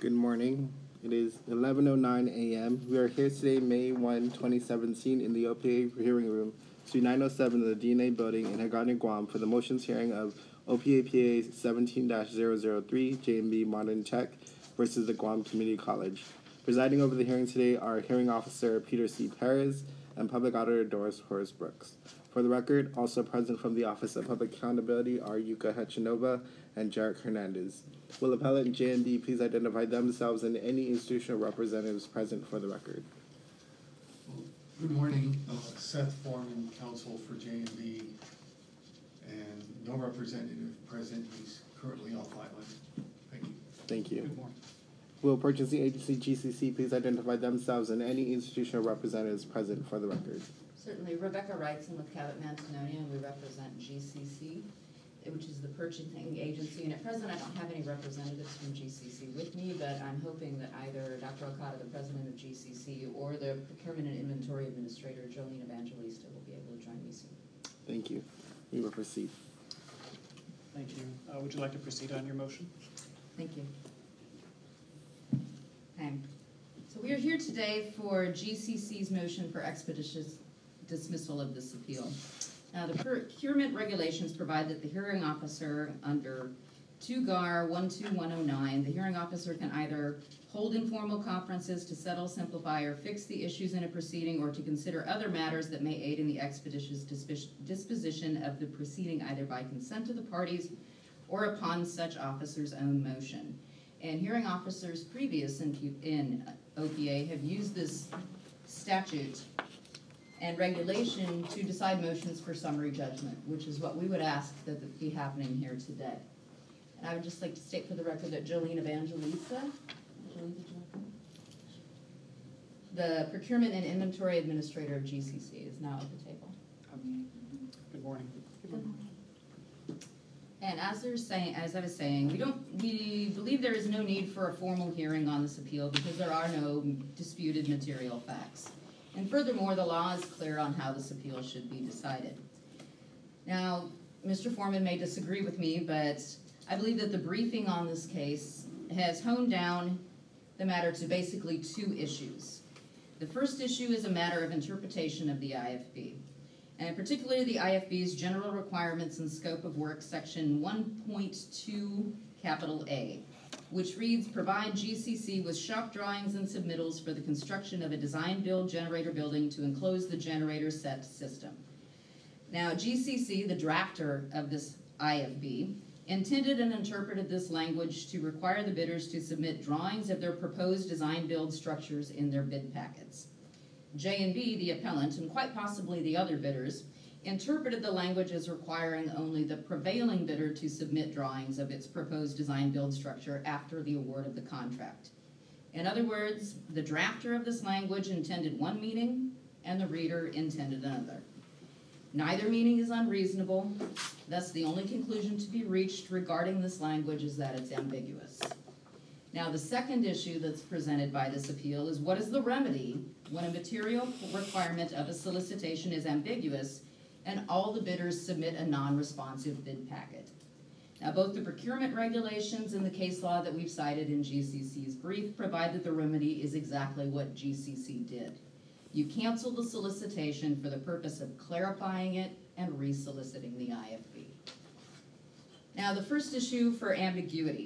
Good morning. It is 11:09 a.m. We are here today, May 1, 2017, in the OPA hearing room, Suite 907 of the DNA building in Hagåtña, Guam, for the motions hearing of OPAPA 17-003, J&B Modern Tech versus the Guam Community College. Presiding over the hearing today are Hearing Officer Peter C. Perez and Public Auditor Doris Horace Brooks. For the record, also present from the Office of Public Accountability are Yuka Hechanova and Jarek Hernandez. Will appellant and J&B please identify themselves and any institutional representatives present for the record? Good morning. Seth Foreman, counsel for J&B, and no representative present. He's currently off island. Thank you. Thank you. Good morning. Will purchasing agency GCC please identify themselves and any institutional representatives present for the record? Certainly. Rebecca Wrightson with Cabot Mantononia, and we represent GCC, which is the purchasing agency. And at present, I don't have any representatives from GCC with me, but I'm hoping that either Dr. Okada, the president of GCC, or the Procurement and Inventory Administrator, Jolene Evangelista, will be able to join me soon. Thank you. You will proceed. Thank you. Would you like to proceed on your motion? Thank you. Okay. So we are here today for GCC's motion for expeditious dismissal of this appeal. Now, the procurement regulations provide that the hearing officer under 2 GAR 12109, the hearing officer can either hold informal conferences to settle, simplify, or fix the issues in a proceeding, or to consider other matters that may aid in the expeditious disposition of the proceeding, either by consent of the parties or upon such officer's own motion. And hearing officers previous in OPA have used this statute and regulation to decide motions for summary judgment, which is what we would ask that be happening here today. And I would just like to state for the record that Jolene Evangelista, the Procurement and Inventory Administrator of GCC, is now at the table. Good morning. Good morning. And as I was saying, we believe there is no need for a formal hearing on this appeal because there are no disputed material facts. And furthermore, the law is clear on how this appeal should be decided. Now, Mr. Foreman may disagree with me, but I believe that the briefing on this case has honed down the matter to basically 2 issues. The first issue is a matter of interpretation of the IFB, and particularly the IFB's general requirements and scope of work, section 1.2, capital A, which reads, provide GCC with shop drawings and submittals for the construction of a design-build generator building to enclose the generator set system. Now, GCC, the drafter of this IFB, intended and interpreted this language to require the bidders to submit drawings of their proposed design-build structures in their bid packets. J&B, the appellant, and quite possibly the other bidders, interpreted the language as requiring only the prevailing bidder to submit drawings of its proposed design-build structure after the award of the contract. In other words, the drafter of this language intended one meaning, and the reader intended another. Neither meaning is unreasonable, thus the only conclusion to be reached regarding this language is that it's ambiguous. Now, the second issue that's presented by this appeal is what is the remedy when a material requirement of a solicitation is ambiguous and all the bidders submit a non-responsive bid packet. Now, both the procurement regulations and the case law that we've cited in GCC's brief provide that the remedy is exactly what GCC did. You cancel the solicitation for the purpose of clarifying it and resoliciting the IFB. Now, the first issue for ambiguity.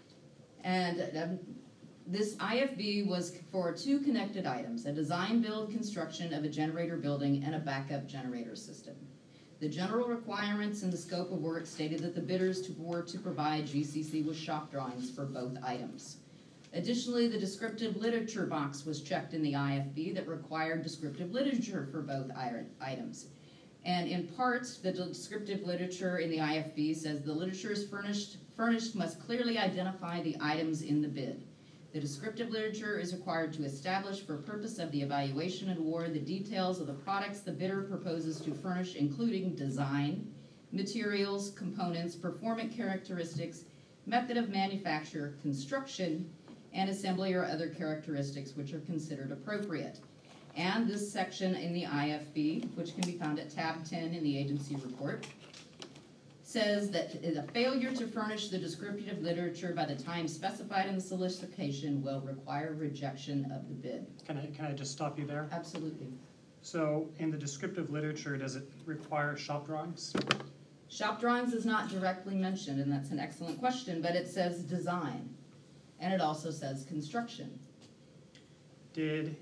And this IFB was for 2 connected items, a design-build construction of a generator building and a backup generator system. The general requirements and the scope of work stated that the bidders were to provide GCC with shop drawings for both items. Additionally, the descriptive literature box was checked in the IFB that required descriptive literature for both items. And in part, the descriptive literature in the IFB says the literature is furnished must clearly identify the items in the bid. The descriptive literature is required to establish, for purpose of the evaluation and award, the details of the products the bidder proposes to furnish, including design, materials, components, performance characteristics, method of manufacture, construction, and assembly or other characteristics which are considered appropriate. And this section in the IFB, which can be found at tab 10 in the agency report, says that a failure to furnish the descriptive literature by the time specified in the solicitation will require rejection of the bid. Can I just stop you there? Absolutely. So in the descriptive literature, does it require shop drawings? Shop drawings is not directly mentioned, and that's an excellent question, but it says design, and it also says construction. Does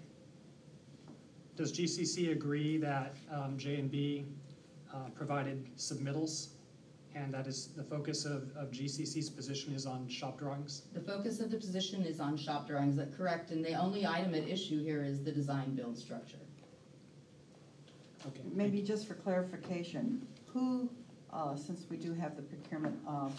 GCC agree that J&B provided submittals, and that is the focus of GCC's position is on shop drawings? The focus of the position is on shop drawings, that's correct, and the only item at issue here is the design build structure. Okay. Maybe just for clarification, who, since we do have the procurement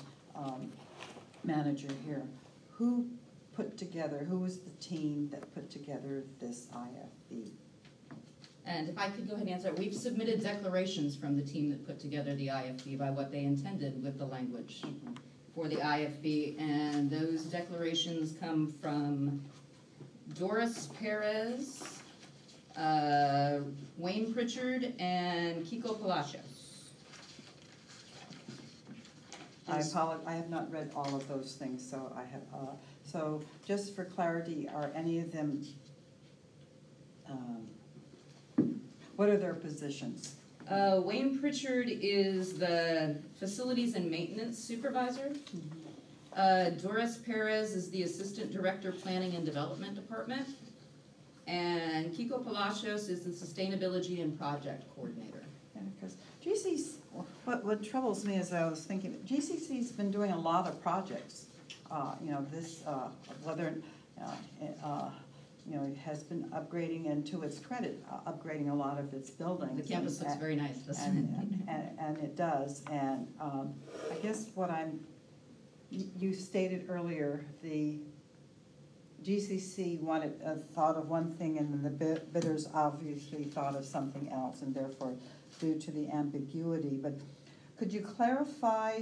manager here, who was the team that put together this IFB? And if I could go ahead and answer, we've submitted declarations from the team that put together the IFB by what they intended with the language for the IFB, and those declarations come from Doris Perez, Wayne Pritchard, and Kiko Palacios. I apologize, I have not read all of those things, so I have, so just for clarity, are any of them, what are their positions? Wayne Pritchard is the Facilities and Maintenance Supervisor. Doris Perez is the Assistant Director, Planning and Development Department. And Kiko Palacios is the Sustainability and Project Coordinator. Yeah, because GCC, what troubles me is I was thinking, GCC's been doing a lot of projects. It has been upgrading, and to its credit, upgrading a lot of its buildings. The campus looks very nice, doesn't it? And it does, and I guess you stated earlier, the GCC thought of one thing, and then the bidders obviously thought of something else, and therefore, due to the ambiguity. But could you clarify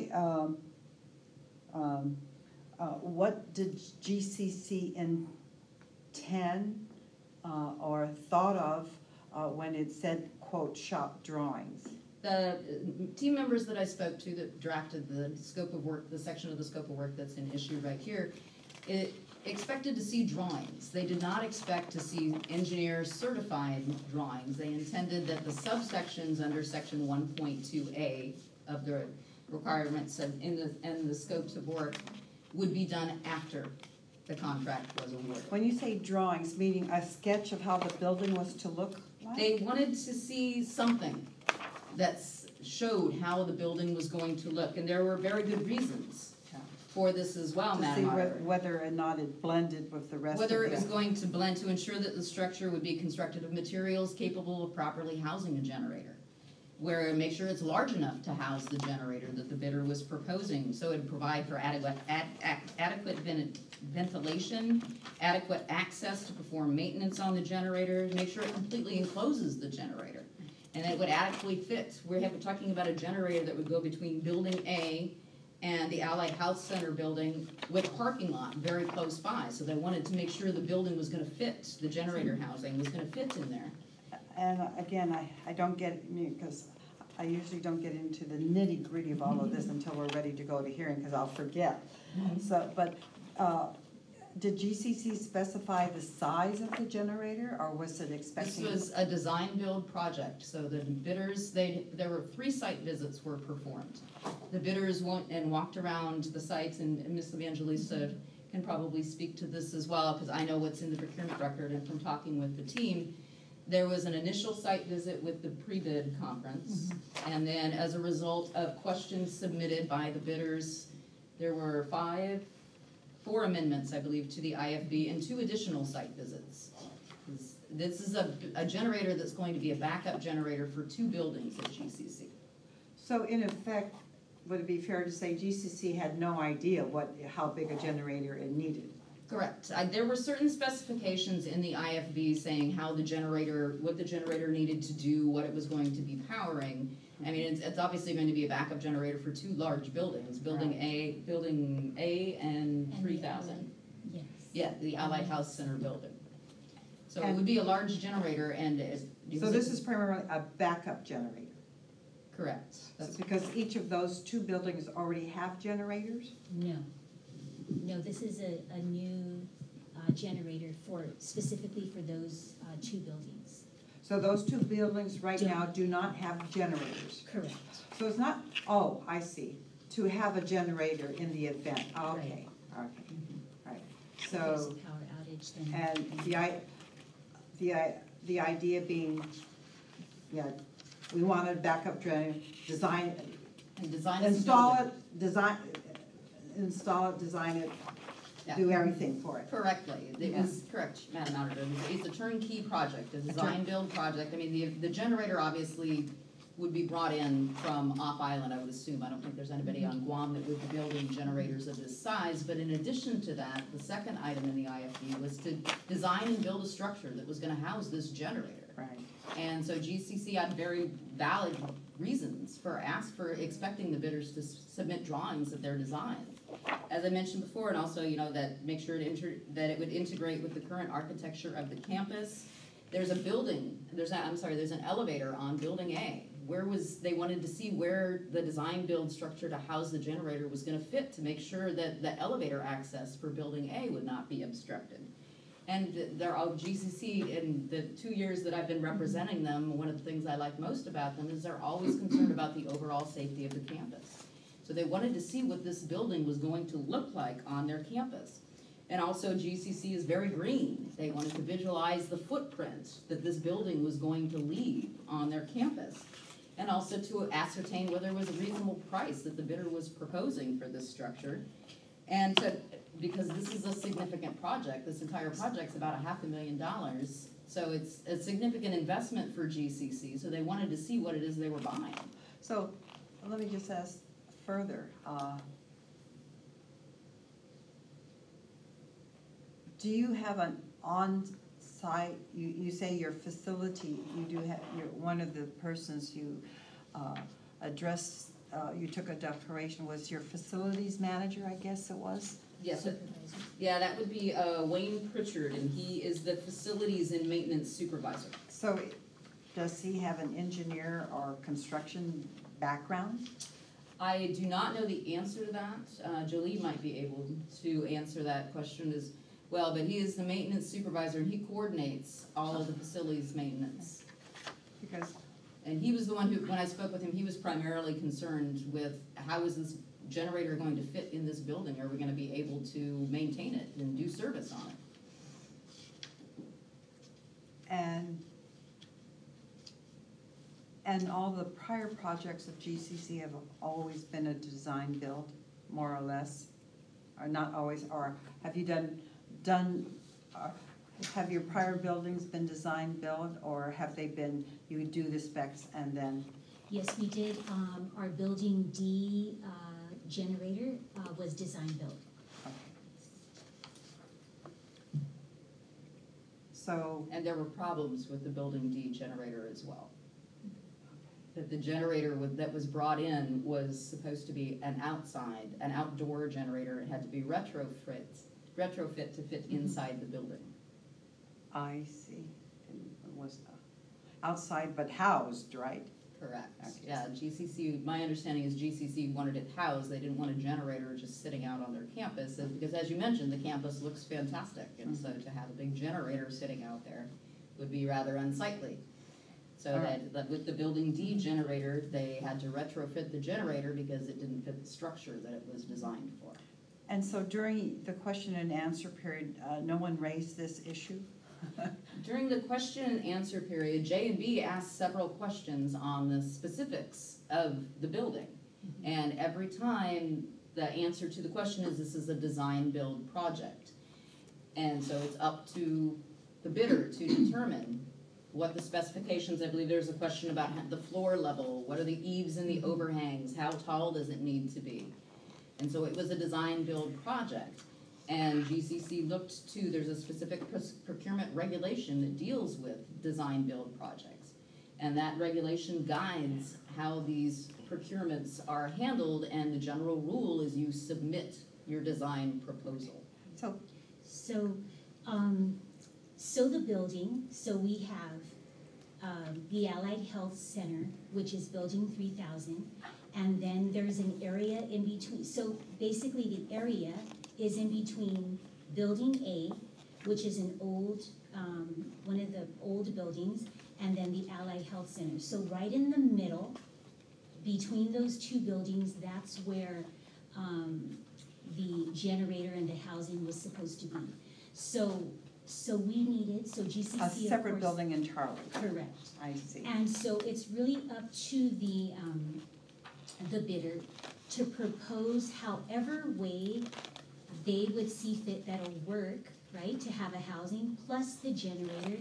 what did GCC intend or thought of when it said, quote, shop drawings? The team members that I spoke to that drafted the scope of work, the section of the scope of work that's in issue right here, it expected to see drawings. They did not expect to see engineers certified drawings. They intended that the subsections under section 1.2A of the requirements in the scopes of work would be done after the contract was awarded. When you say drawings, meaning a sketch of how the building was to look like? They wanted to see something that showed how the building was going to look, and there were very good reasons for this as well, Madam Auditor. To see whether or not it blended with the rest of Whether it was going to blend, to ensure that the structure would be constructed of materials capable of properly housing a generator. Where make sure it's large enough to house the generator that the bidder was proposing, so it'd provide for adequate ventilation, adequate access to perform maintenance on the generator, make sure it completely encloses the generator, and it would adequately fit. We're talking about a generator that would go between Building A and the Allied Health Center building with a parking lot very close by, so they wanted to make sure the building was gonna fit, the generator housing was gonna fit in there. And again, I don't get it, because I usually don't get into the nitty gritty of all of this until we're ready to go to hearing, because I'll forget. So, but did GCC specify the size of the generator, or was it expecting? This was a design build project, so the bidders, there were 3 site visits were performed. The bidders went and walked around the sites, and Ms. Evangelista can probably speak to this as well, because I know what's in the procurement record, and from talking with the team, there was an initial site visit with the pre-bid conference, and then as a result of questions submitted by the bidders, there were 4 amendments, I believe, to the IFB and 2 additional site visits. This is a generator that's going to be a backup generator for 2 buildings at GCC. So in effect, would it be fair to say GCC had no idea how big a generator it needed? Correct. There were certain specifications in the IFB saying what the generator needed to do, what it was going to be powering. I mean, it's obviously going to be a backup generator for 2 large buildings, Building A and 3000. Yes. Yeah, the Allied Health Center building. So it would be a large generator, and So this is primarily a backup generator? Correct. That's Because each of those two buildings already have generators? No. No, this is a new generator specifically for those two buildings. So those two buildings right now do not have generators? Correct. So it's not, oh, I see, to have a generator in the event, okay, okay, right. If there's a So, power outage, then. and the idea being, yeah, we want a backup generator, design, and design is install building. it, design it, Yeah. do everything for it. Correctly, it was correct, Madam Auditor. It's a turnkey project, a design build project. I mean, the generator obviously would be brought in from off island, I would assume. I don't think there's anybody on Guam that would be building generators of this size. But in addition to that, the second item in the IFD was to design and build a structure that was gonna house this generator. Right. And so GCC had very valid reasons for expecting the bidders to submit drawings of their design. As I mentioned before, and also, that make sure that it would integrate with the current architecture of the campus. There's an elevator on building A. They wanted to see where the design build structure to house the generator was gonna fit to make sure that the elevator access for building A would not be obstructed. And GCC, in the 2 years that I've been representing them, one of the things I like most about them is they're always concerned about the overall safety of the campus. So they wanted to see what this building was going to look like on their campus. And also GCC is very green. They wanted to visualize the footprint that this building was going to leave on their campus. And also to ascertain whether it was a reasonable price that the bidder was proposing for this structure. And because this is a significant project, this entire project's about $500,000. So it's a significant investment for GCC, so they wanted to see what it is they were buying. So, let me just ask further, do you have an on-site, you say your facility, you do have, you're one of the persons you addressed, you took a declaration, was your facilities manager, I guess it was? Yes, Supervisor. yeah, that would be Wayne Pritchard, and he is the facilities and maintenance supervisor. So, does he have an engineer or construction background? I do not know the answer to that. Jolie might be able to answer that question as well, but he is the maintenance supervisor, and he coordinates all of the facilities maintenance. Because, And he was the one who, when I spoke with him, he was primarily concerned with how is this generator going to fit in this building? Are we gonna be able to maintain it and do service on it? and all the prior projects of GCC have always been a design build, more or less? Or not always, or have you have your prior buildings been design build, or have they been, you would do the specs and then? Yes, we did, our building D generator was design built. So, And there were problems with the building D generator as well. That the generator that was brought in was supposed to be an outdoor generator. It had to be retrofit to fit inside the building. I see, it was outside but housed, right? Correct. Okay. Yeah, GCC, my understanding is GCC wanted it housed. They didn't want a generator just sitting out on their campus. Because as you mentioned, the campus looks fantastic. And so to have a big generator sitting out there would be rather unsightly. So that with the building D generator, they had to retrofit the generator because it didn't fit the structure that it was designed for. And so during the question and answer period, no one raised this issue? During the question and answer period, J&B asked several questions on the specifics of the building. And every time the answer to the question is this is a design build project. And so it's up to the bidder to determine what the specifications, I believe there's a question about the floor level, what are the eaves and the overhangs, how tall does it need to be? And so it was a design build project. And GCC looked to, there's a specific procurement regulation that deals with design build projects. And that regulation guides how these procurements are handled, and the general rule is you submit your design proposal. So the building, so we have the Allied Health Center, which is building 3,000, and then there's an area in between. So basically the area is in between building A, which is an old, one of the old buildings, and then the Allied Health Center. So right in the middle, between those two buildings, that's where the generator and the housing was supposed to be. So we needed, so GCC of A course. separate building in Charlie. Correct. I see. And so it's really up to the bidder to propose however way they would see fit that'll work, right, to have a housing plus the generator.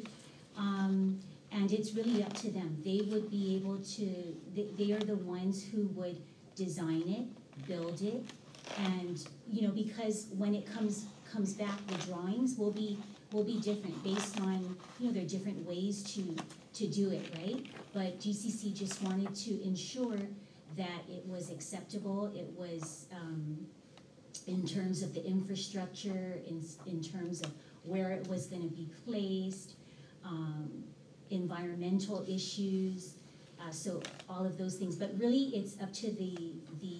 And it's really up to them. They would be able to, they are the ones who would design it, build it, and, you know, because when it comes back, the drawings will be different based on, you know, there are different ways to do it, right? But GCC just wanted to ensure that it was acceptable, it was, in terms of the infrastructure, in terms of where it was gonna be placed, environmental issues, so all of those things. But really, it's up to the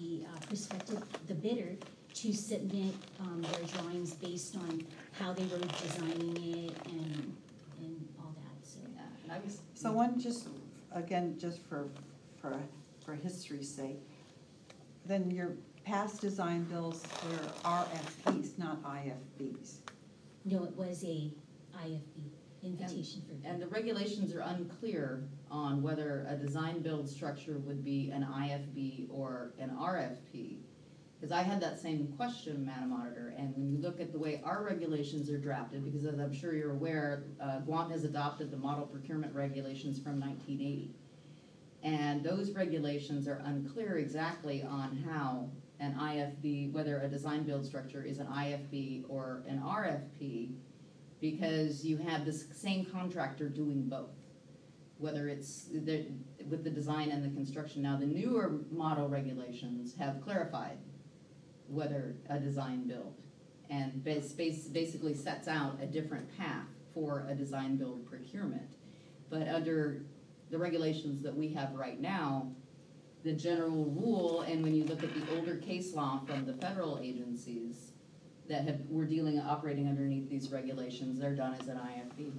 the bidder to submit their drawings based on how they were designing it and all that, so. Yeah, and I was. So one, just, again, just for history's sake, then your past design bills were RFPs, not IFBs. No, it was a IFB, invitation for bid. And the regulations are unclear on whether a design-build structure would be an IFB or an RFP. Because I had that same question, Madam Auditor, and when you look at the way our regulations are drafted, because as I'm sure you're aware, Guam has adopted the model procurement regulations from 1980. And those regulations are unclear exactly on how an IFB, whether a design-build structure is an IFB or an RFP, because you have this same contractor doing both, whether it's with the design and the construction. Now, the newer model regulations have clarified whether a design-build, and basically sets out a different path for a design-build procurement. But under the regulations that we have right now, the general rule, and when you look at the older case law from the federal agencies that were operating underneath these regulations, they're done as an IFB.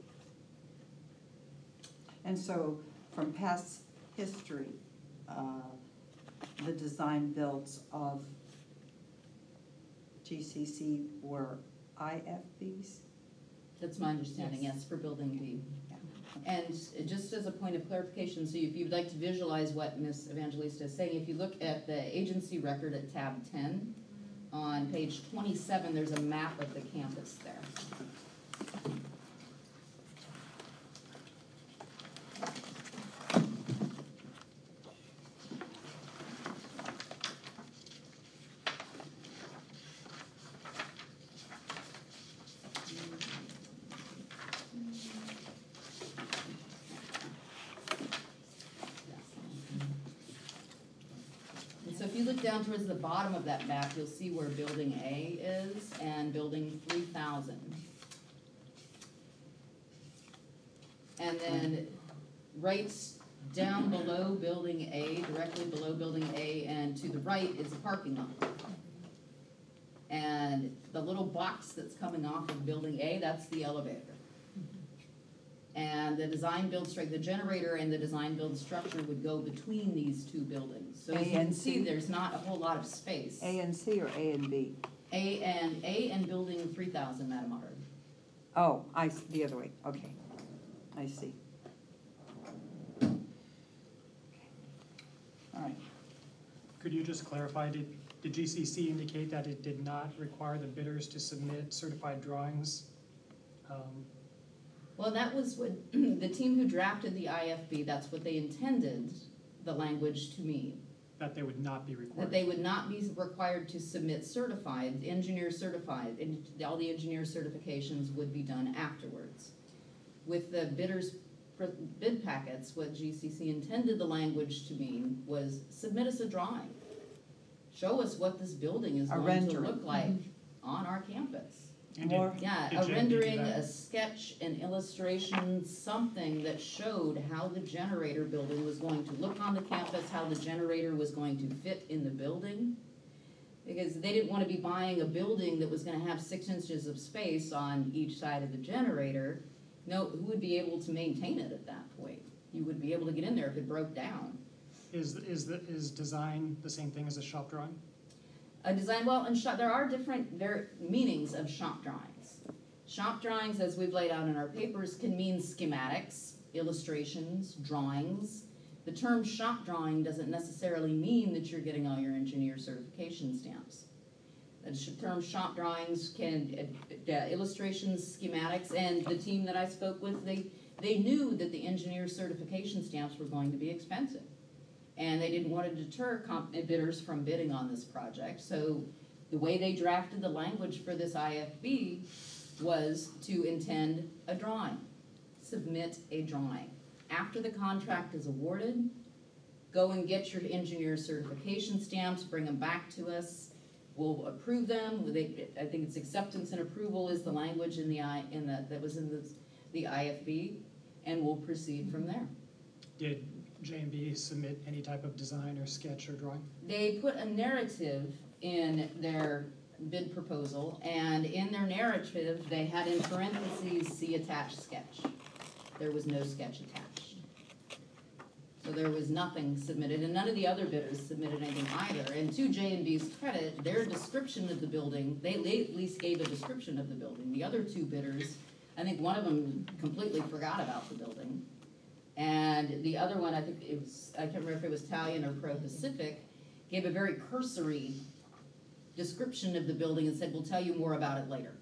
And so, from past history, the design builds of GCC were IFBs? That's my understanding, yes, for building B. Yeah. And just as a point of clarification, so if you'd like to visualize what Ms. Evangelista is saying, if you look at the agency record at tab 10, on page 27, there's a map of the campus there. So if you look down towards the bottom of that map, you'll see where building A is and building 3000. And then right down below building A, directly below building A, and to the right is a parking lot. And the little box that's coming off of building A, that's the elevator. And the design-build structure, the generator and the design-build structure would go between these two buildings. So as you can see, there's not a whole lot of space. A and C or A and B? A and building 3000, Madam Auditor. Oh, the other way, okay. I see. Okay. All right. Could you just clarify, did GCC indicate that it did not require the bidders to submit certified drawings? Well, that was what the team who drafted the IFB, that's what they intended the language to mean. That they would not be required? That they would not be required to submit certified, engineer certified, and all the engineer certifications would be done afterwards. With the bidders' bid packets, what GCC intended the language to mean was submit us a drawing. Show us what this building is going to look like on our campus. And More. Yeah, Did a JMB do rendering, that? a sketch, an illustration, something that showed how the generator building was going to look on the campus, how the generator was going to fit in the building. Because they didn't wanna be buying a building that was gonna have 6 inches of space on each side of the generator. No, who would be able to maintain it at that point? You would be able to get in there if it broke down. Is design the same thing as a shop drawing? A design, well, and there are different meanings of shop drawings. Shop drawings, as we've laid out in our papers, can mean schematics, illustrations, drawings. The term shop drawing doesn't necessarily mean that you're getting all your engineer certification stamps. The term shop drawings can, illustrations, schematics, and the team that I spoke with, they knew that the engineer certification stamps were going to be expensive. And they didn't want to deter bidders from bidding on this project. So the way they drafted the language for this IFB was to intend a drawing, submit a drawing. After the contract is awarded, go and get your engineer certification stamps, bring them back to us. We'll approve them. I think it's acceptance and approval is the language that was in the IFB, and we'll proceed from there. Did J&B submit any type of design or sketch or drawing? They put a narrative in their bid proposal, and in their narrative, they had in parentheses, see attached sketch. There was no sketch attached. So there was nothing submitted, and none of the other bidders submitted anything either. And to J&B's credit, their description of the building, they at least gave a description of the building. The other 2 bidders, I think one of them completely forgot about the building. And the other one, I can't remember if it was Talion or Pro Pacific, gave a very cursory description of the building and said, we'll tell you more about it later.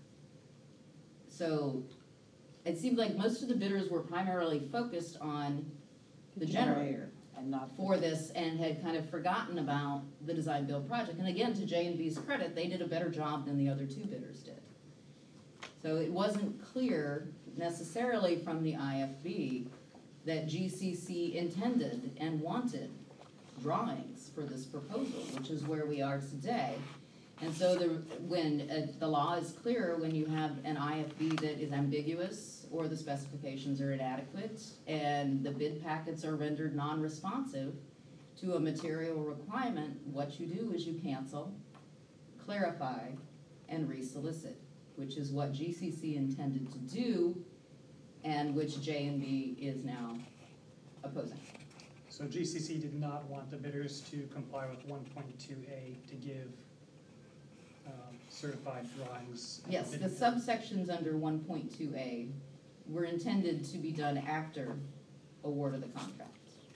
So it seemed like most of the bidders were primarily focused on the generator And not. for this and had kind of forgotten about the design build project. And again, to J&B's credit, they did a better job than the other 2 bidders did. So it wasn't clear necessarily from the IFB that GCC intended and wanted drawings for this proposal, which is where we are today. And so when the law is clear, when you have an IFB that is ambiguous or the specifications are inadequate and the bid packets are rendered non-responsive to a material requirement, what you do is you cancel, clarify, and resolicit, which is what GCC intended to do and which J&B is now opposing. So GCC did not want the bidders to comply with 1.2A to give certified drawings. Yes, the subsections under 1.2A were intended to be done after award of the contract.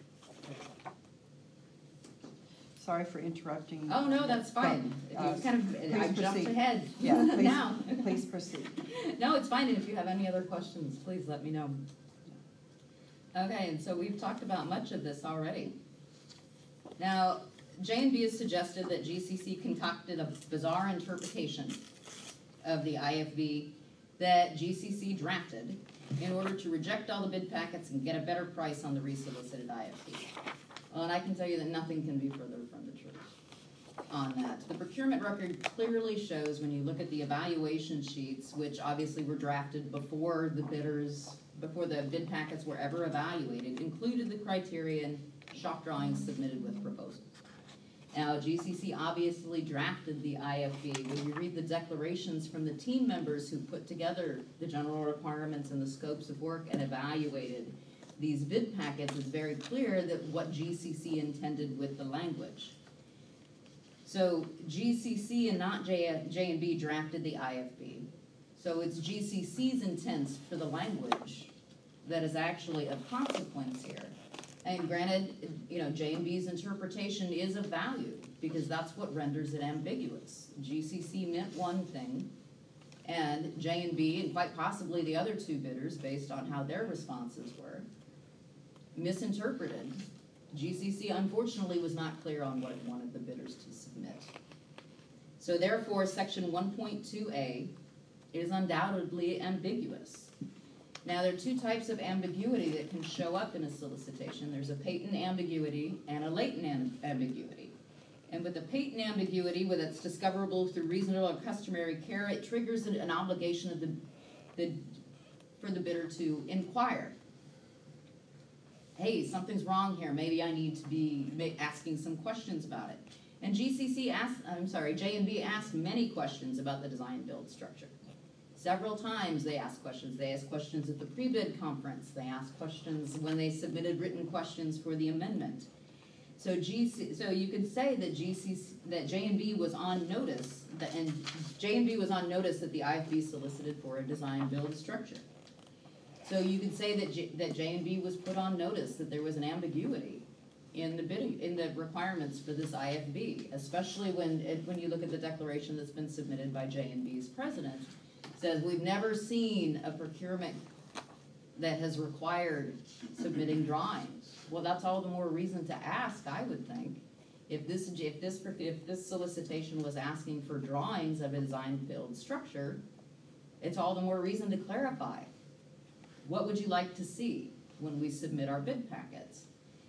Sorry for interrupting. Oh, no, that's fine. Uh, You kind of, I please jumped proceed. ahead Yeah, please, now. please proceed. No, it's fine, and if you have any other questions, please let me know. Okay, and so we've talked about much of this already. Now, J&B has suggested that GCC concocted a bizarre interpretation of the IFB that GCC drafted in order to reject all the bid packets and get a better price on the resolicited IFB. Well, and I can tell you that nothing can be further from the truth on that. The procurement record clearly shows when you look at the evaluation sheets, which obviously were drafted before the bid packets were ever evaluated, included the criterion shop drawings submitted with proposal. Now, GCC obviously drafted the IFB. When you read the declarations from the team members who put together the general requirements and the scopes of work and evaluated these bid packets, it's very clear that what GCC intended with the language. So GCC and not J&B drafted the IFB. So it's GCC's intent for the language that is actually of consequence here. And granted, J&B's interpretation is of value because that's what renders it ambiguous. GCC meant one thing, and J&B, and quite possibly the other 2 bidders, based on how their responses were, misinterpreted. GCC, unfortunately, was not clear on what it wanted the bidders to submit. So therefore, section 1.2A is undoubtedly ambiguous. Now, there are 2 types of ambiguity that can show up in a solicitation. There's a patent ambiguity and a latent ambiguity. And with the patent ambiguity, whether it's discoverable through reasonable or customary care, it triggers an obligation of for the bidder to inquire. Hey, something's wrong here. Maybe I need to be asking some questions about it. And J&B asked many questions about the design build structure. Several times they asked questions. They asked questions at the pre-bid conference. They asked questions when they submitted written questions for the amendment. So you could say that J&B was on notice, and J&B was on notice that the IFB solicited for a design build structure. So you could say that J&B was put on notice that there was an ambiguity in the requirements for this IFB, especially when you look at the declaration that's been submitted by J&B's president. It says, we've never seen a procurement that has required submitting drawings. Well, that's all the more reason to ask, I would think. If this solicitation was asking for drawings of a design build structure, it's all the more reason to clarify. What would you like to see when we submit our bid packets?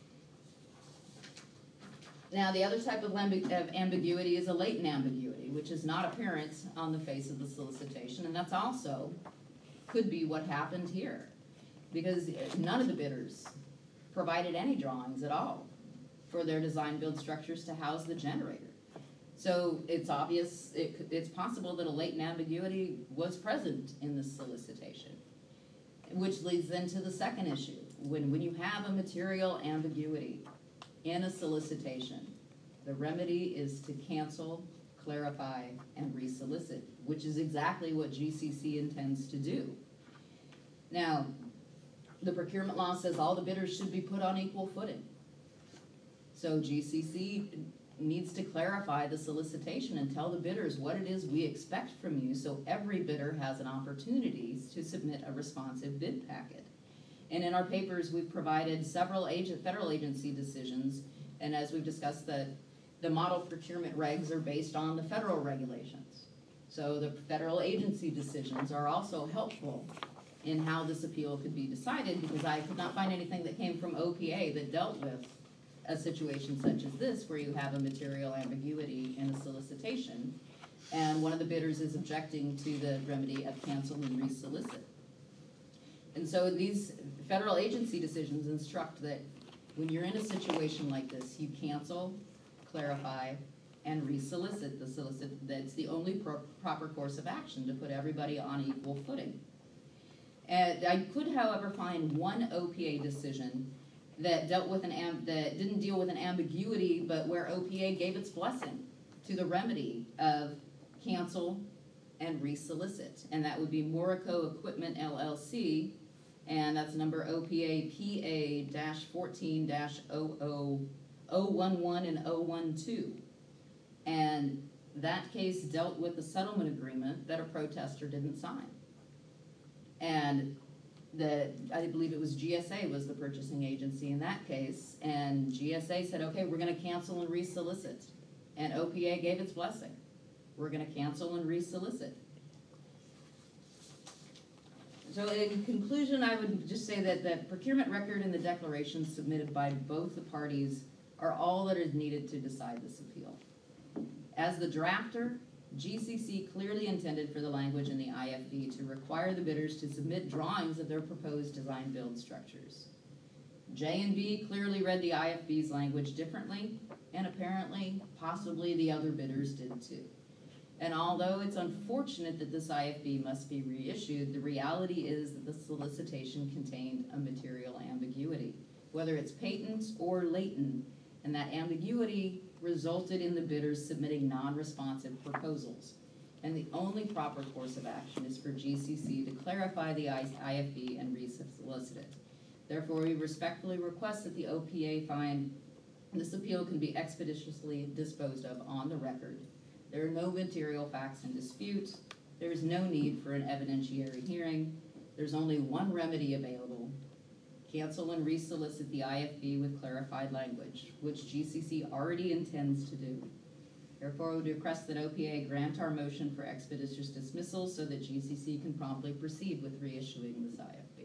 Now, the other type of ambiguity is a latent ambiguity, which is not apparent on the face of the solicitation, and that's also could be what happened here, because none of the bidders provided any drawings at all for their design build structures to house the generator. So it's obvious, it's possible that a latent ambiguity was present in the solicitation, which leads then to the second issue. When you have a material ambiguity in a solicitation, the remedy is to cancel, clarify, and resolicit, which is exactly what GCC intends to do. Now, the procurement law says all the bidders should be put on equal footing. So GCC needs to clarify the solicitation and tell the bidders what it is we expect from you, so every bidder has an opportunity to submit a responsive bid packet. And in our papers, we've provided several federal agency decisions, and as we've discussed, the model procurement regs are based on the federal regulations. So the federal agency decisions are also helpful in how this appeal could be decided, because I could not find anything that came from OPA that dealt with a situation such as this, where you have a material ambiguity in a solicitation, and one of the bidders is objecting to the remedy of cancel and resolicit. And so these federal agency decisions instruct that when you're in a situation like this, you cancel, clarify, and resolicit the solicit. That's the only proper course of action to put everybody on equal footing. And I could, however, find one OPA decision that dealt with that didn't deal with an ambiguity, but where OPA gave its blessing to the remedy of cancel and resolicit, and that would be Morico Equipment LLC, and that's number OPA PA-14-00011 and 012. And that case dealt with the settlement agreement that a protester didn't sign. And I believe it was GSA was the purchasing agency in that case, and GSA said, okay, we're going to cancel and resolicit. And OPA gave its blessing. We're going to cancel and resolicit. So in conclusion, I would just say that the procurement record and the declarations submitted by both the parties are all that is needed to decide this appeal. As the drafter, GCC clearly intended for the language in the IFB to require the bidders to submit drawings of their proposed design build structures. J&B clearly read the IFB's language differently, and apparently, possibly the other bidders did too. And although it's unfortunate that this IFB must be reissued, the reality is that the solicitation contained a material ambiguity, whether it's patent or latent, and that ambiguity resulted in the bidders submitting non-responsive proposals. And the only proper course of action is for GCC to clarify the IFB and resolicit it. Therefore, we respectfully request that the OPA find this appeal can be expeditiously disposed of on the record. There are no material facts in dispute. There is no need for an evidentiary hearing. There's only one remedy available: cancel and resolicit the IFB with clarified language, which GCC already intends to do. Therefore, we request that OPA grant our motion for expeditious dismissal so that GCC can promptly proceed with reissuing this IFB.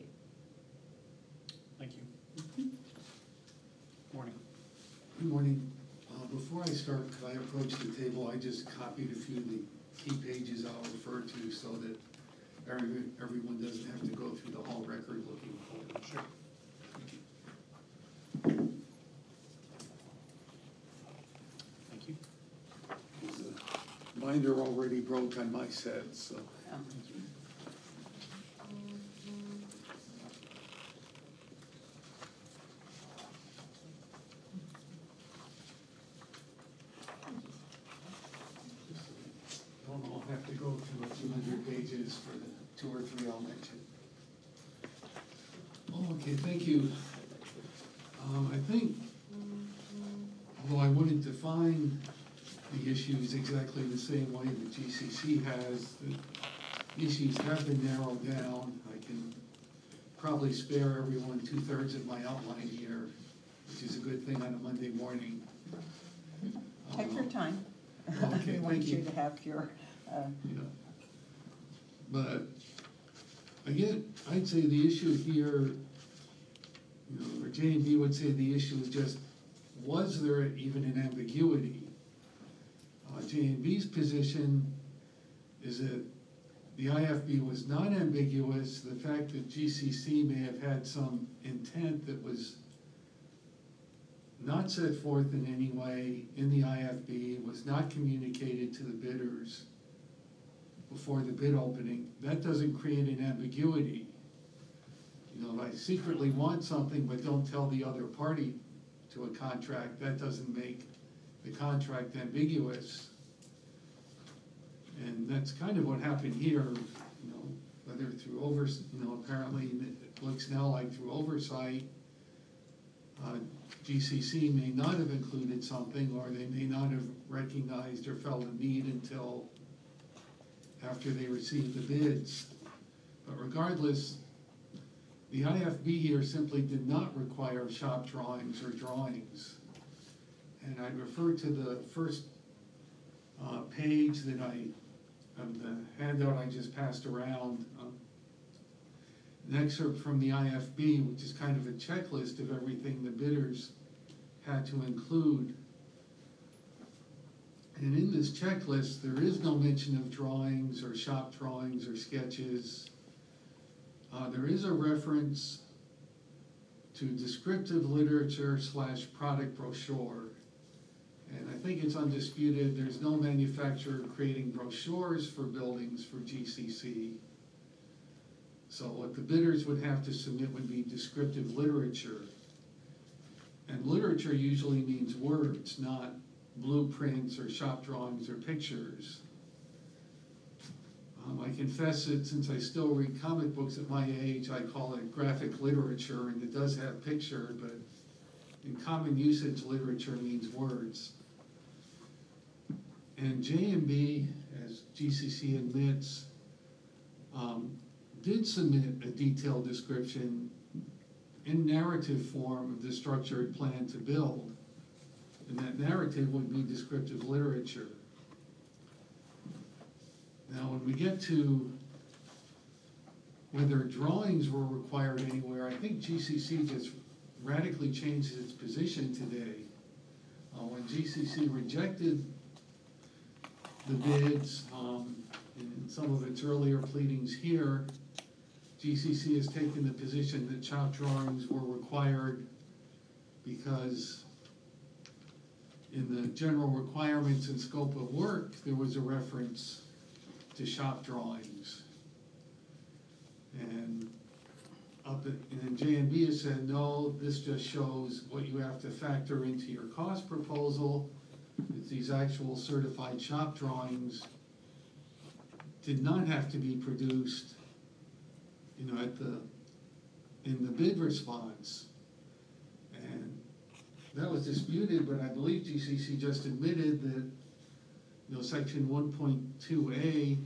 Thank you. Morning. Good morning. Before I start, could I approach the table? I just copied a few of the key pages I'll refer to so that everyone doesn't have to go through the whole record looking for them. Sure. Thank you. Mine are already broke on my set, so. Don't all have to go through a few hundred pages for the 2 or 3 I'll mention. Okay, thank you. I think, although I wouldn't define the issues exactly the same way that GCC has, the issues have been narrowed down. I can probably spare everyone 2/3 of my outline here, which is a good thing on a Monday morning. Take your time. Okay, We want thank you you. to have your, Yeah. But again, I'd say the issue here, you know, or J&B would say the issue is just, was there even an ambiguity? J&B's position is that the IFB was not ambiguous. The fact that GCC may have had some intent that was not set forth in any way in the IFB, was not communicated to the bidders before the bid opening. That doesn't create an ambiguity. You know, if I secretly want something but don't tell the other party to a contract, that doesn't make the contract ambiguous. And that's kind of what happened here, you know, whether through apparently it looks now like through oversight, GCC may not have included something, or they may not have recognized or felt a need until after they received the bids. But regardless, the IFB here simply did not require shop drawings or drawings. And I refer to the first page that of the handout I just passed around, an excerpt from the IFB, which is kind of a checklist of everything the bidders had to include. And in this checklist, there is no mention of drawings or shop drawings or sketches. There is a reference to descriptive literature / product brochure. And I think it's undisputed, there's no manufacturer creating brochures for buildings for GCC. So what the bidders would have to submit would be descriptive literature. And literature usually means words, not blueprints or shop drawings or pictures. I confess that since I still read comic books at my age, I call it graphic literature, and it does have picture, but in common usage, literature means words. And J&B, as GCC admits, did submit a detailed description in narrative form of the structure it planned to build. And that narrative would be descriptive literature. Now, when we get to whether drawings were required anywhere, I think GCC just radically changed its position today. When GCC rejected the bids, in some of its earlier pleadings here, GCC has taken the position that shop drawings were required because in the general requirements and scope of work, there was a reference to shop drawings. And J&B has said, no, this just shows what you have to factor into your cost proposal. That these actual certified shop drawings did not have to be produced, you know, in the bid response. And that was disputed, but I believe GCC just admitted that, you know, section 1.2A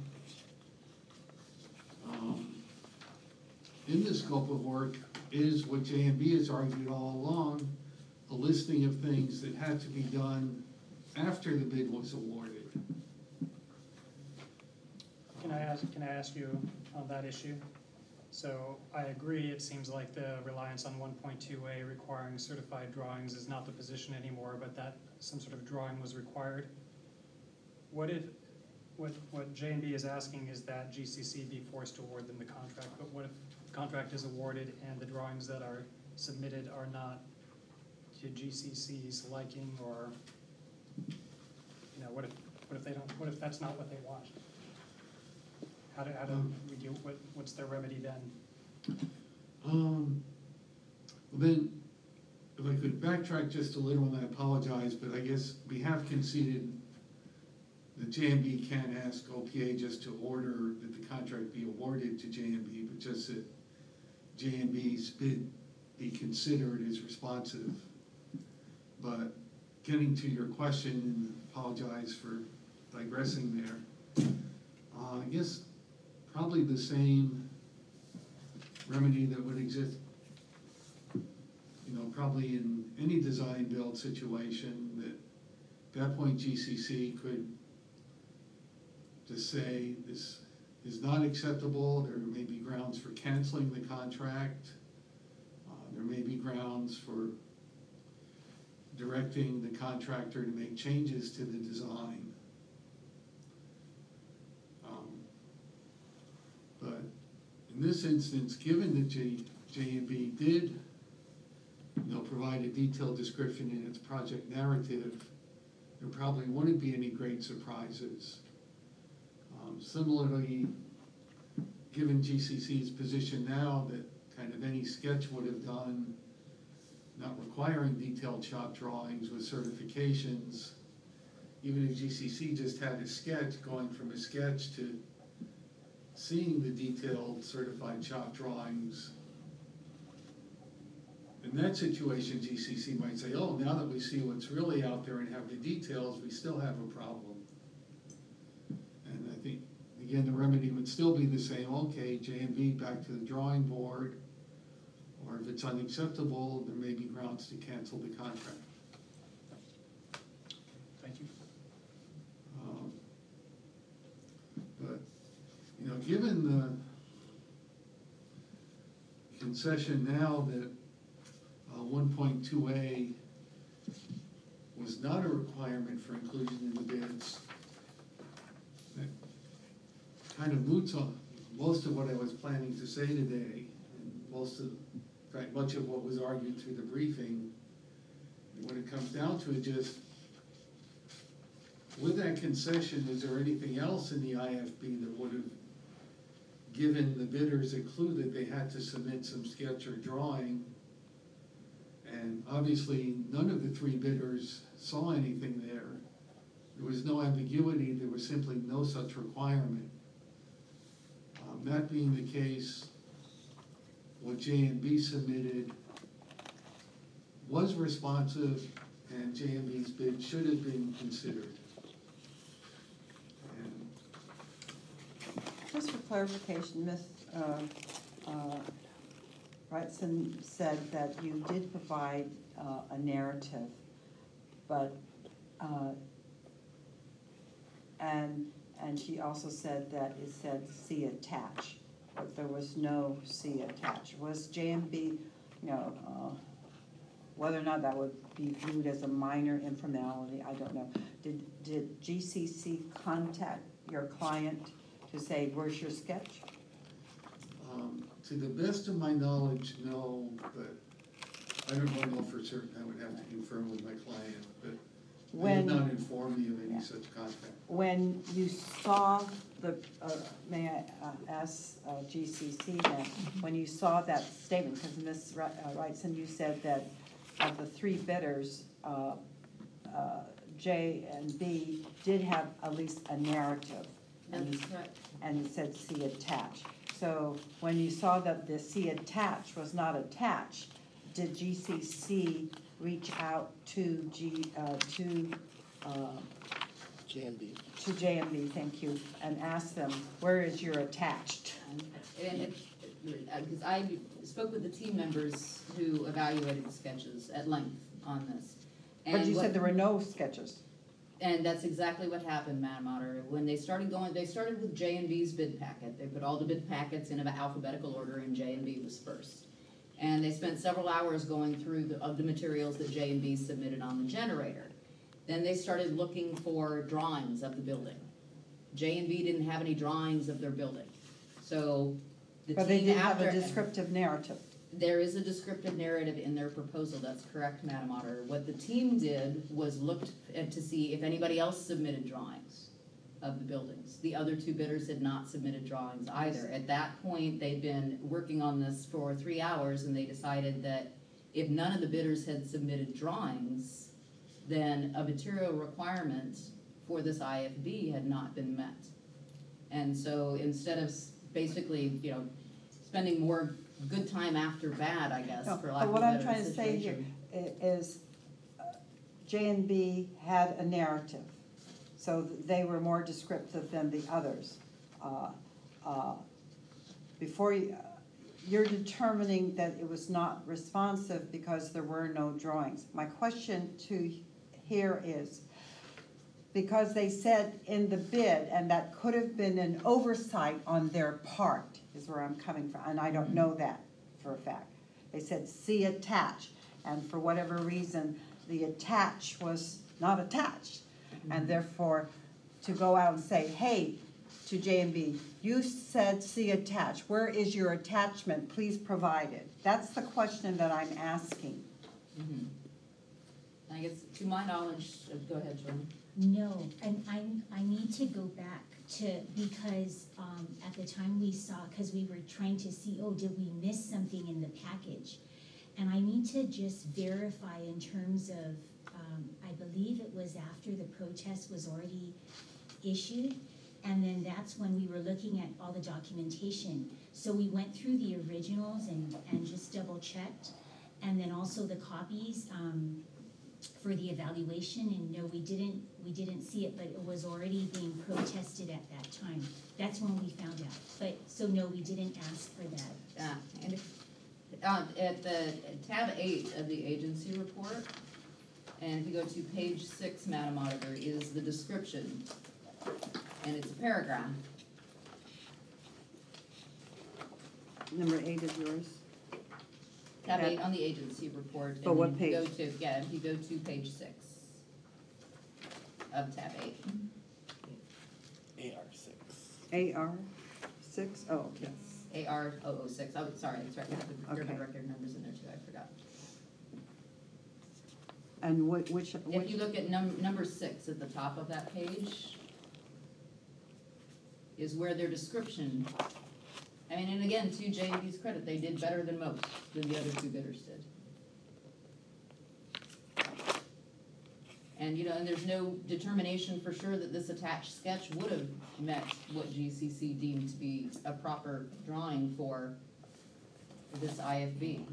in the scope of work is what J&B has argued all along, a listing of things that had to be done after the bid was awarded. Can I ask you on that issue? So I agree, it seems like the reliance on 1.2A requiring certified drawings is not the position anymore, but that some sort of drawing was required. What if, what J&B is asking is that GCC be forced to award them the contract, but what if the contract is awarded and the drawings that are submitted are not to GCC's liking, or, you know, what if they don't, what if that's not what they want? How do we do, what's their remedy then? Then, if I could backtrack just a little, and I apologize, but I guess we have conceded that JMB can ask OPA just to order that the contract be awarded to JMB, but just that JMB's bid be considered as responsive. But getting to your question, and apologize for digressing there, I guess probably the same remedy that would exist, you know, probably in any design build situation, that at that point GCC could just say this is not acceptable, there may be grounds for canceling the contract, there may be grounds for directing the contractor to make changes to the design. But in this instance, given that JMB did, you know, provide a detailed description in its project narrative, there probably wouldn't be any great surprises. Similarly, given GCC's position now that kind of any sketch would have done, not requiring detailed shop drawings with certifications, even if GCC just had a sketch, going from a sketch to seeing the detailed certified shop drawings, in that situation, GCC might say, oh, now that we see what's really out there and have the details, we still have a problem. And I think, again, the remedy would still be the same. Okay, JMB, back to the drawing board, or if it's unacceptable, there may be grounds to cancel the contract. Thank you. But, you know, given the concession now that 1.2A was not a requirement for inclusion in the bids, that kind of moots on most of what I was planning to say today, and most of, in fact, much of what was argued through the briefing. And when it comes down to it, just with that concession, is there anything else in the IFB that would have given the bidders a clue that they had to submit some sketch or drawing? And obviously, none of the three bidders saw anything there. There was no ambiguity, there was simply no such requirement. That being the case, what J&B submitted was responsive, and J&B's bid should have been considered. And Just for clarification, Ms. Wrightson said that you did provide a narrative, but, and she also said that it said see attached, but there was no see attached. Was JMB, you know, whether or not that would be viewed as a minor informality, I don't know. Did GCC contact your client to say, where's your sketch? To the best of my knowledge, no, but I don't know for certain. I would have to confirm with my client, but they did not inform me of any such contact. When you saw the, may I ask GCC then, when you saw that statement, because Ms. Wrightson, you said that of the three bidders, J and B did have at least a narrative. That's correct. And it said see attached. So when you saw that the see attached was not attached, did GCC reach out to JMB. to JMB, thank you, and ask them, where is your attached? And because I spoke with the team members who evaluated the sketches at length on this. But And you what- said there were no sketches. And that's exactly what happened, Madam Auditor. When they started with J and B's bid packet. They put all the bid packets in alphabetical order, and J and B was first. And they spent several hours going through the materials that J and B submitted on the generator. Then they started looking for drawings of the building. J and B didn't have any drawings of their building. So the But they team did have a after, descriptive narrative. there is a descriptive narrative in their proposal, that's correct, Madam Auditor. What the team did was looked to see if anybody else submitted drawings of the buildings. The other two bidders had not submitted drawings either. At that point, they'd been working on this for 3 hours, and they decided that if none of the bidders had submitted drawings, then a material requirement for this IFB had not been met. And so instead of basically, spending more good time after bad, I guess, No, for lack but of what a I'm better trying to say here situation. is J and B had a narrative, so they were more descriptive than the others. Before you're determining that it was not responsive because there were no drawings. My question to here is, because they said in the bid, and that could have been an oversight on their part, is where I'm coming from, and I don't know that for a fact. They said, see attached, and for whatever reason, the attach was not attached. And therefore, to go out and say, hey, to J and B, you said see attached, where is your attachment, please provide it. That's the question that I'm asking. Mhm. I guess, to my knowledge, go ahead, Joan. No, and I need to go back to, because at the time we saw, because we were trying to see, did we miss something in the package? And I need to just verify in terms of, I believe it was after the protest was already issued, and then that's when we were looking at all the documentation. So we went through the originals and just double checked, and then also the copies, for the evaluation, and no, we didn't see it, but it was already being protested at that time. That's when we found out, but, so no, we didn't ask for that. And at the tab 8 of the agency report, and if you go to page 6, Madam Auditor, is the description, and it's a paragraph. Number 8 is yours. Tab Okay. 8 on the agency report. But and what then if you page? go to, if you go to page 6 of tab 8. AR6. AR6, oh, okay. AR 006, oh, sorry, that's right, we have the procurement Okay. record numbers in there too, I forgot. And which? If you look at number 6 at the top of that page, is where their description, I mean, and again, to J&B's credit, they did better than most, than the other two bidders did. And, and there's no determination for sure that this attached sketch would have met what GCC deemed to be a proper drawing for this IFB.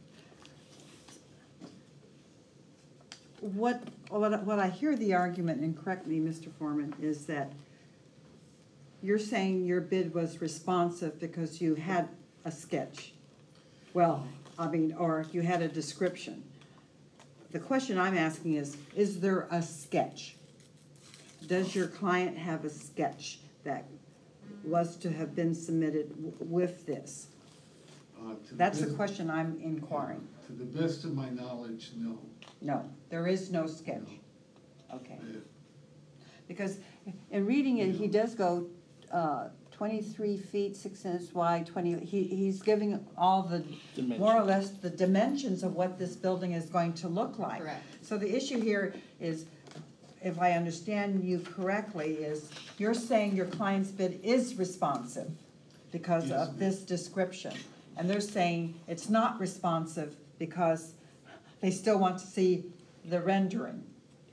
What I hear the argument, and correct me, Mr. Foreman, is that you're saying your bid was responsive because you had a sketch. Well, or you had a description. The question I'm asking is there a sketch? Does your client have a sketch that was to have been submitted with this? That's the question I'm inquiring. To the best of my knowledge, no. No, there is no sketch. Okay. Because in reading it, he does go 23 feet, 6 inches wide, he's giving all the, more or less, the dimensions of what this building is going to look like. Correct. So the issue here is, if I understand you correctly, is you're saying your client's bid is responsive because Yes. of this description. And they're saying it's not responsive because they still want to see the rendering.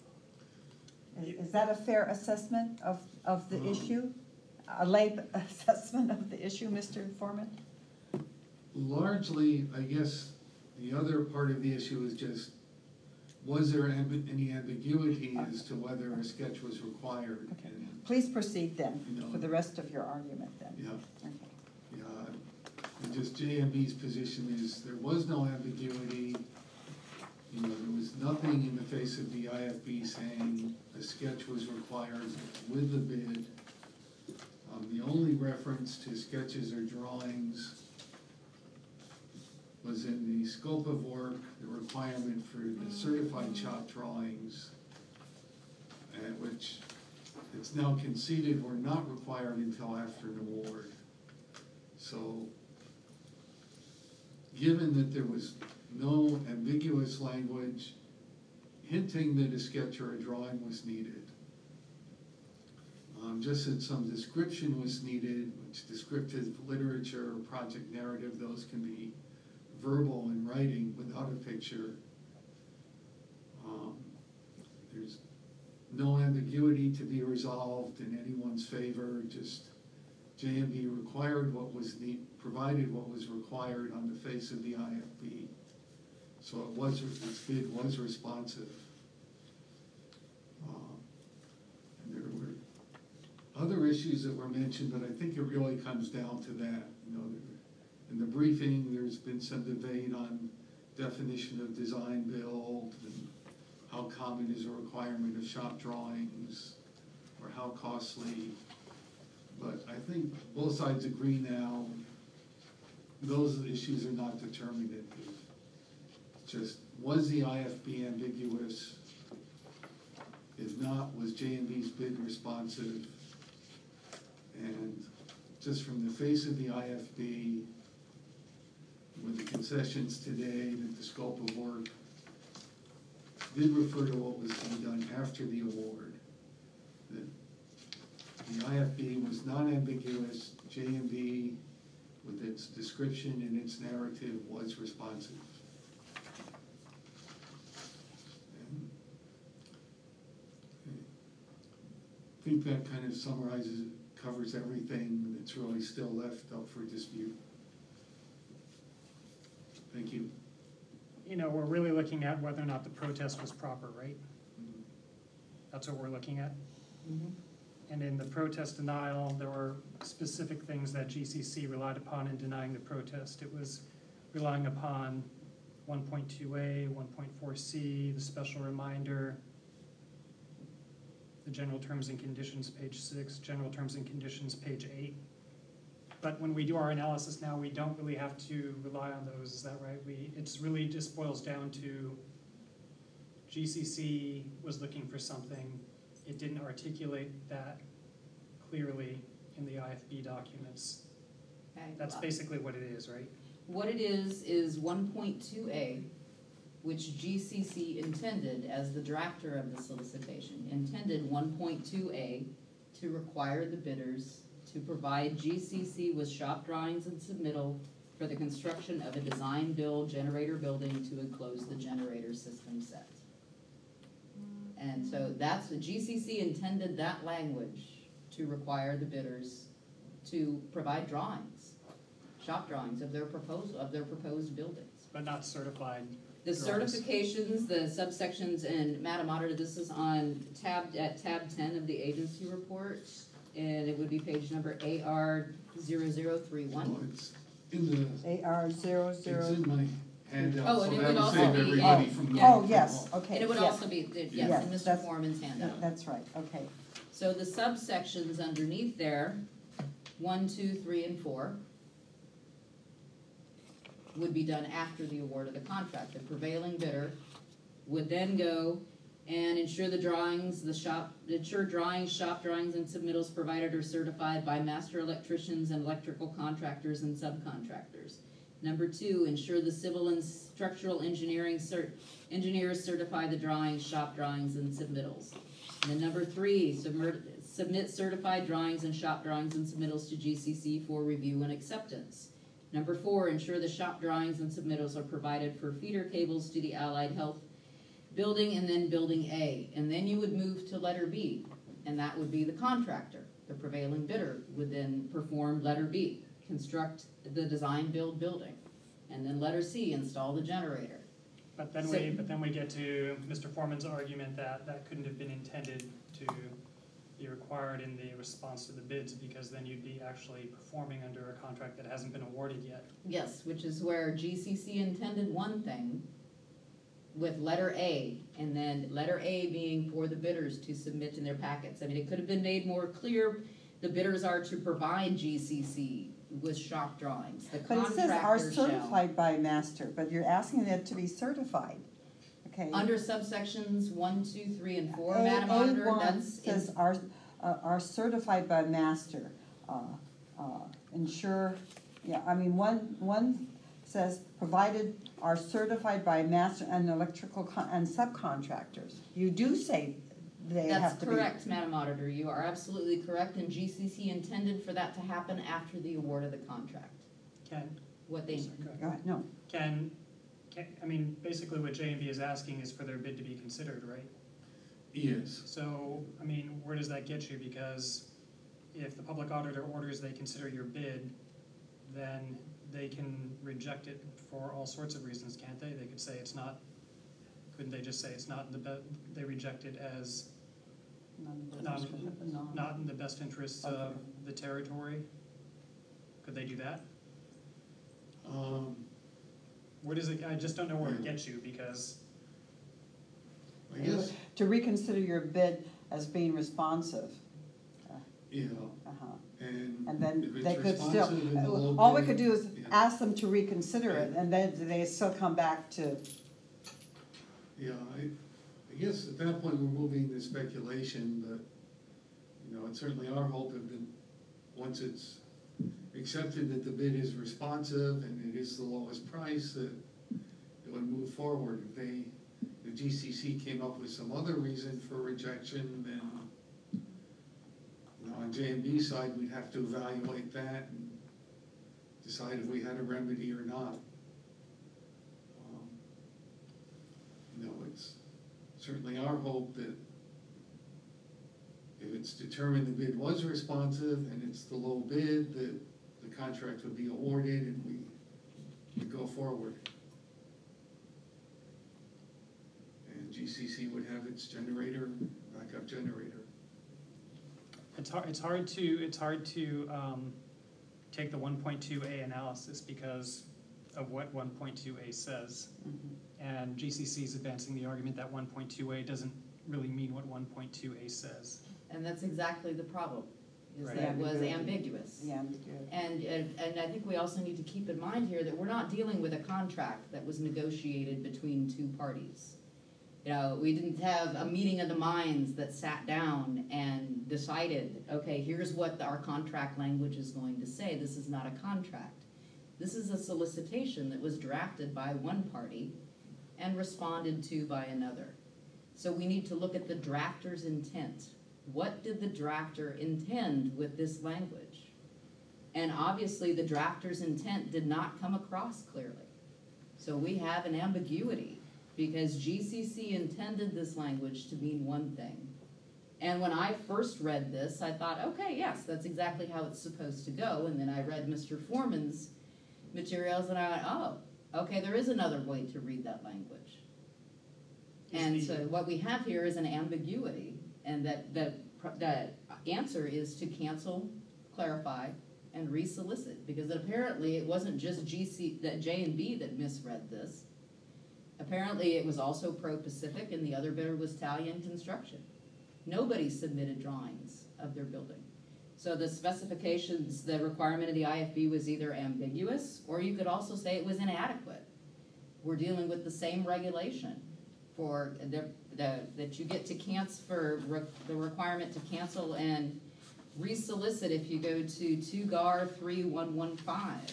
Is that a fair assessment of the issue? A lay assessment of the issue, Mr. Foreman? Largely, I guess, the other part of the issue is just, was there any ambiguity as to whether a sketch was required? Okay. And, Please proceed then, No. for the rest of your argument then. yeah, Okay. and just JMB's position is there was no ambiguity. You know, there was nothing in the face of the IFB saying a sketch was required with the bid. The only reference to sketches or drawings was in the scope of work, the requirement for the certified shop drawings, which it's now conceded were not required until after an award. So, given that there was no ambiguous language hinting that a sketch or a drawing was needed, just that some description was needed, which descriptive literature or project narrative, those can be verbal in writing without a picture. There's no ambiguity to be resolved in anyone's favor, just JMB required what was provided what was required on the face of the IFB. So its bid was responsive. And there were other issues that were mentioned, but I think it really comes down to that. You know, in the briefing, there's been some debate on definition of design build and how common is a requirement of shop drawings or how costly. But I think both sides agree now, those issues are not determinative. Just, was the IFB ambiguous? If not, was J&B's bid responsive? And just from the face of the IFB, with the concessions today, that the scope of work did refer to what was to be done after the award, that the IFB was not ambiguous, J&B, with its description and its narrative, was responsive. And I think that kind of summarizes, covers everything that's really still left up for dispute. Thank you. You know, we're really looking at whether or not the protest was proper, right? That's what we're looking at. And in the protest denial, there were specific things that GCC relied upon in denying the protest. It was relying upon 1.2A, 1.4C, the special reminder, the general terms and conditions, page 6, general terms and conditions, page 8. But when we do our analysis now, we don't really have to rely on those, is that right? It's really just boils down to GCC was looking for something. It didn't articulate that clearly in the IFB documents. Okay, That's well, basically what it is, right? what it is 1.2A, which GCC intended, as the drafter of the solicitation, intended 1.2A to require the bidders to provide GCC with shop drawings and submittal for the construction of a design-build generator building to enclose the generator system set. And so that's, the GCC intended that language to require the bidders to provide drawings, shop drawings of their proposed buildings. But not certified. The drawings. certifications, the subsections, and Madam Auditor, this is on tab 10 of the agency report, and it would be page number AR0031. Well, it's in the, AR00. it's in my handout, Oh, so and it that would would also save be- everybody oh, from. yeah. Oh, yes, okay. And it would yes. also be, yes, Yes, in Mr. that's- Foreman's handout. That's right, okay. So the subsections underneath there, 1, 2, 3, and 4, would be done after the award of the contract. The prevailing bidder would then go and ensure the drawings, ensure drawings, shop drawings, and submittals provided are certified by master electricians and electrical contractors and subcontractors. Number 2, ensure the civil and structural engineers certify the drawings, shop drawings, and submittals. And then number 3, submit certified drawings and shop drawings and submittals to GCC for review and acceptance. Number 4, ensure the shop drawings and submittals are provided for feeder cables to the Allied Health Building and then Building A. And then you would move to letter B, and that would be the contractor. The prevailing bidder would then perform letter B, construct the design-build building. And then letter C, install the generator. But then we get to Mr. Foreman's argument that that couldn't have been intended to be required in the response to the bids, because then you'd be actually performing under a contract that hasn't been awarded yet. Yes, which is where GCC intended one thing, with letter A, and then letter A being for the bidders to submit in their packets. I mean, it could have been made more clear, the bidders are to provide GCC with shop drawings, the But it says are contractor shall. certified by master, but you're asking it to be certified, okay? Under subsections 1, 2, 3, and 4, A- Madam Auditor, A1 that's, says are certified by master, ensure, yeah, I mean, one says provided are certified by master and electrical and subcontractors. You do say they have that's to be. correct, Madam Auditor, you are absolutely correct, and GCC intended for that to happen after the award of the contract. Can, What they, Go ahead, no, I mean, basically what J and B is asking is for their bid to be considered, right? Yes. So, I mean, where does that get you? Because if the public auditor orders they consider your bid, then they can reject it for all sorts of reasons, can't they? They could say it's not, couldn't they just say it's not in the they reject it as not in the best interests of the territory? Could they do that? Where does it, I just don't know where it gets you, because, I guess, to reconsider your bid as being responsive, yeah, uh-huh. and. And then if they it's could still, responsive and the low all we bid- could do is yeah. ask them to reconsider it, and then they still come back to, Yeah, I guess at that point, we're moving to speculation, but, you know, it's certainly our hope that once it's accepted that the bid is responsive and it is the lowest price, that it would move forward. If GCC came up with some other reason for rejection, then, you know, on J and B side, we'd have to evaluate that and decide if we had a remedy or not. You know, it's certainly our hope that if it's determined the bid was responsive and it's the low bid, that the contract would be awarded and we go forward. And GCC would have its generator, backup generator. it's hard to take the 1.2A analysis because of what 1.2A says. And GCC is advancing the argument that 1.2A doesn't really mean what 1.2A says. and that's exactly the problem, is Right. that it was Ambiguity. ambiguous. yeah, ambiguity. And I think we also need to keep in mind here that we're not dealing with a contract that was negotiated between two parties. You know, we didn't have a meeting of the minds that sat down and decided, okay, here's what our contract language is going to say. This is not a contract. This is a solicitation that was drafted by one party and responded to by another. So we need to look at the drafter's intent. What did the drafter intend with this language? And obviously, the drafter's intent did not come across clearly. So we have an ambiguity, because GCC intended this language to mean one thing. And when I first read this, I thought, okay, yes, that's exactly how it's supposed to go. And then I read Mr. Foreman's materials and I went, oh, okay, there is another way to read that language. And so what we have here is an ambiguity, and that the answer is to cancel, clarify, and resolicit, because apparently it wasn't just J and B that misread this. Apparently it was also Pro-Pacific, and the other bidder was Talion Construction. Nobody submitted drawings of their building. So the specifications, the requirement of the IFB was either ambiguous, or you could also say it was inadequate. We're dealing with the same regulation for that you get to cancel, for the requirement to cancel and resolicit if you go to 2 GAR 3115.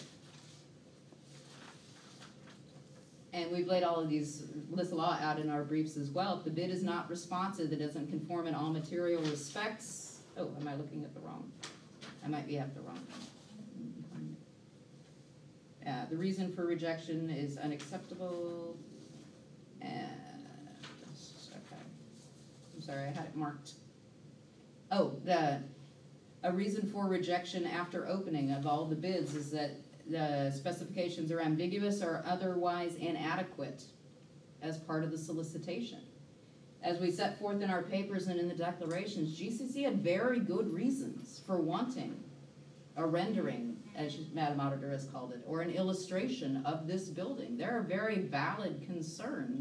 And we've laid all of these lists of law out in our briefs as well. If the bid is not responsive, it doesn't conform in all material respects. Oh, am I looking at the wrong? I might be at the wrong one. The reason for rejection is unacceptable. And, okay. I'm sorry, I had it marked. Oh, a reason for rejection after opening of all the bids is that the specifications are ambiguous or otherwise inadequate as part of the solicitation. As we set forth in our papers and in the declarations, GCC had very good reasons for wanting a rendering, as Madam Auditor has called it, or an illustration of this building. There are very valid concerns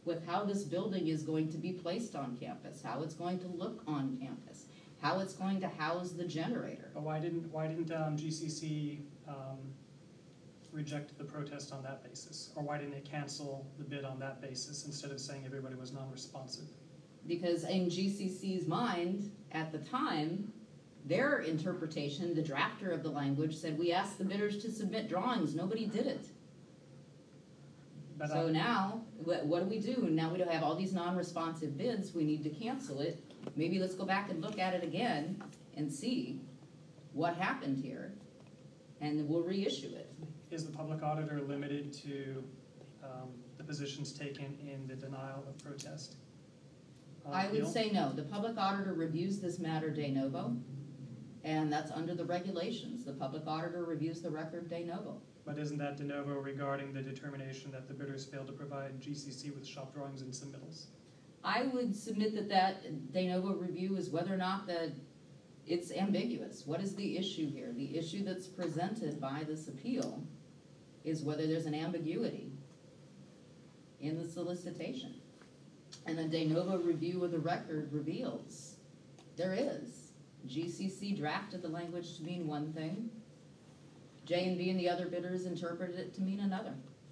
with how this building is going to be placed on campus, how it's going to look on campus, how it's going to house the generator. But why didn't GCC reject the protest on that basis? Or why didn't it cancel the bid on that basis instead of saying everybody was non-responsive? Because in GCC's mind, at the time, their interpretation, the drafter of the language said, we asked the bidders to submit drawings, nobody did it. But So now, what do we do? Now we don't have all these non-responsive bids, we need to cancel it. Maybe let's go back and look at it again and see what happened here, and we'll reissue it. is the public auditor limited to the positions taken in the denial of protest? on I would appeal? say no. The public auditor reviews this matter de novo, and that's under the regulations. The public auditor reviews the record de novo. But isn't that de novo regarding the determination that the bidders failed to provide GCC with shop drawings and submittals? I would submit that that de novo review is whether or not that it's ambiguous. What is the issue here? The issue that's presented by this appeal is whether there's an ambiguity in the solicitation. And the de novo review of the record reveals there is. GCC drafted the language to mean one thing. J&B and the other bidders interpreted it to mean another.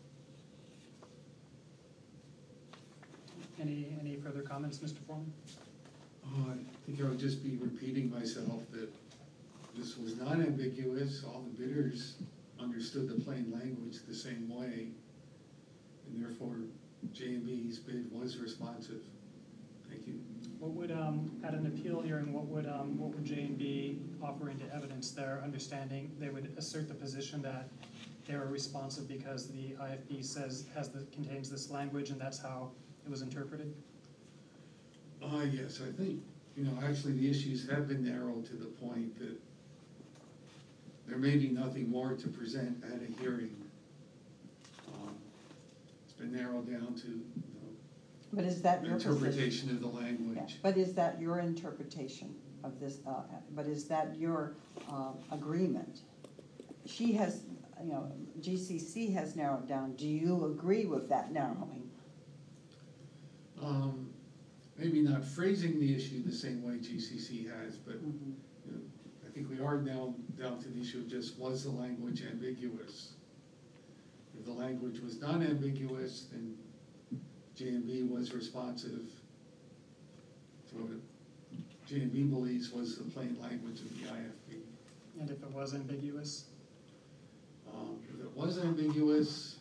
Any further comments, Mr. Foreman? Oh, I think I would just be repeating myself that this was not ambiguous. All the bidders understood the plain language the same way, and therefore J&B's bid was responsive. Thank you. What would, at an appeal hearing, what would J&B offer into evidence their understanding? They would assert the position that they were responsive because the IFB contains this language and that's how it was interpreted? Yes, I think, actually the issues have been narrowed to the point that there may be nothing more to present at a hearing. It's been narrowed down to, But is that your position? interpretation of the Yeah, language. but is that your interpretation of this, but is that your agreement? She has, GCC has narrowed down. Do you agree with that narrowing? Maybe not phrasing the issue the same way GCC has, but I think we are now down to the issue of just, was the language ambiguous? If the language was not ambiguous, then J&B was responsive to what J&B believes was the plain language of the IFB. And if it was ambiguous? If it was ambiguous,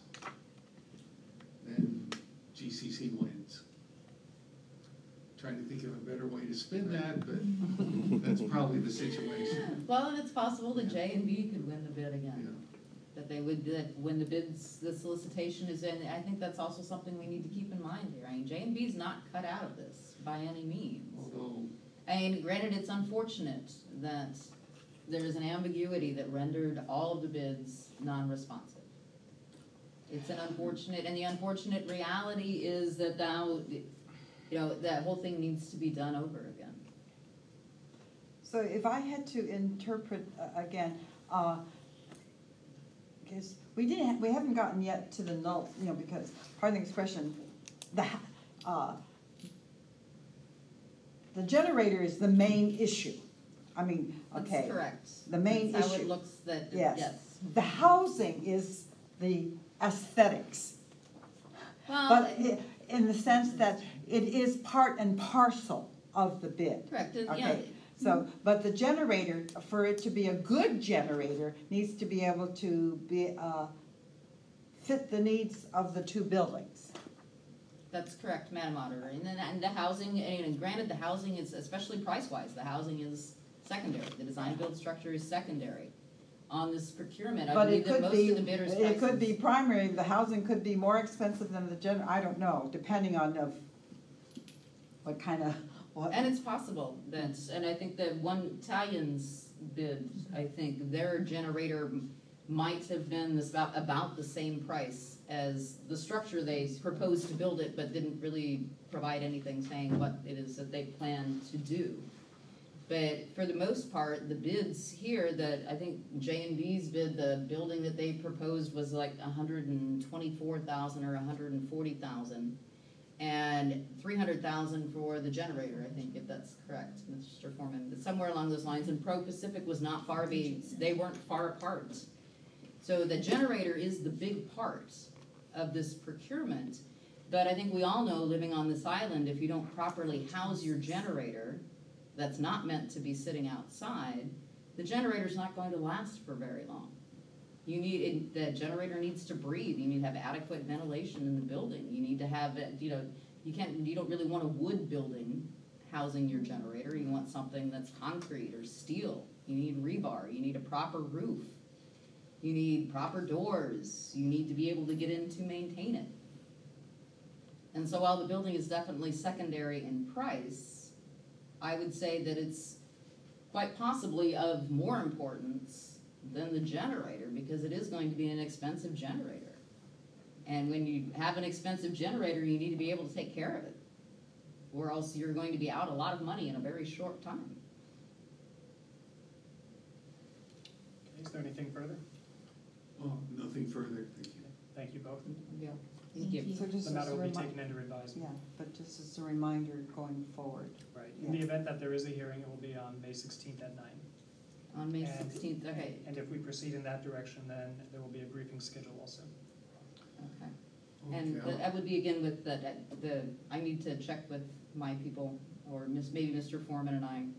then GCC wins. Trying to think of a better way to spin that, but that's probably the situation. Well, and it's possible that J&B could win the bid again. Yeah. That when the bids, the solicitation is in, I think that's also something we need to keep in mind here. I mean, J&B's not cut out of this by any means. Although, I mean, granted, it's unfortunate that there is an ambiguity that rendered all of the bids non-responsive. It's an unfortunate, and the unfortunate reality is that now, that whole thing needs to be done over again. So if I had to interpret again, because we haven't gotten yet to the null, because, pardon the expression, the generator is the main issue. I mean, okay. That's correct. The main That's how issue. it looks that, Yes. yes. The housing is the aesthetics. Well, But in the sense that it is part and parcel of the bid. correct, yeah. Okay, so, but the generator, for it to be a good generator, needs to be able to fit the needs of the two buildings. That's correct, Madam Auditor. And the housing, and granted, the housing is, especially price-wise, the housing is secondary. The design-build structure is secondary. On this procurement, I But believe it that could most be, of the bidders' it could be prices. primary, the housing could be more expensive than the I don't know, depending on what kind of, And it's possible that, and I think that one Italian's bid, I think their generator might have been about the same price as the structure they proposed to build it, but didn't really provide anything saying what it is that they plan to do. But for the most part, the bids here, that I think J&B's bid, the building that they proposed was like $124,000 or $140,000. and 300,000 for the generator, I think, if that's correct, Mr. Foreman. But somewhere along those lines, and Pro Pacific was not far they weren't far apart. So the generator is the big part of this procurement. But I think we all know, living on this island, if you don't properly house your generator, that's not meant to be sitting outside, the generator's not going to last for very long. The generator needs to breathe. You need to have adequate ventilation in the building. You need to have, you don't really want a wood building housing your generator. You want something that's concrete or steel. You need rebar. You need a proper roof. You need proper doors. You need to be able to get in to maintain it. And so while the building is definitely secondary in price, I would say that it's quite possibly of more importance than the generator, because it is going to be an expensive generator. And when you have an expensive generator, you need to be able to take care of it, or else you're going to be out a lot of money in a very short time. Okay, is there anything further? Oh, nothing further, thank you. Thank you both. Yeah. Thank you. So just The as matter a will be remi- taken under advisement. Yeah, but just as a reminder going forward. Right. In the Yeah. event that there is a hearing, it will be on May 16th at 9. On May And- 16th, okay, And if we proceed in that direction, then there will be a briefing schedule also. okay. And Okay, that would be again with I need to check with my people, or maybe Mr. Foreman and I,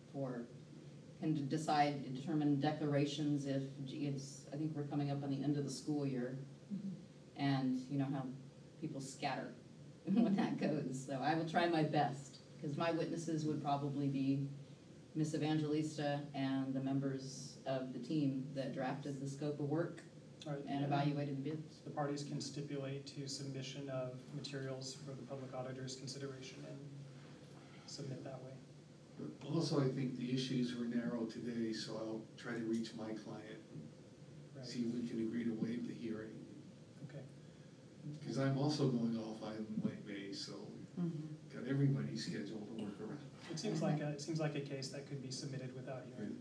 can determine declarations if I think we're coming up on the end of the school year. And you know how people scatter when that goes, so I will try my best, because my witnesses would probably be Miss Evangelista and the members of the team that drafted the scope of work All right. and evaluated the bids. The parties can stipulate to submission of materials for the public auditor's consideration and submit that way. But also, I think the issues were narrow today, so I'll try to reach my client, Right. see if we can agree to waive the hearing. Okay. Because I'm also going off island late May, so Mhm. got everybody's schedule to work around. It seems like a case that could be submitted without hearing.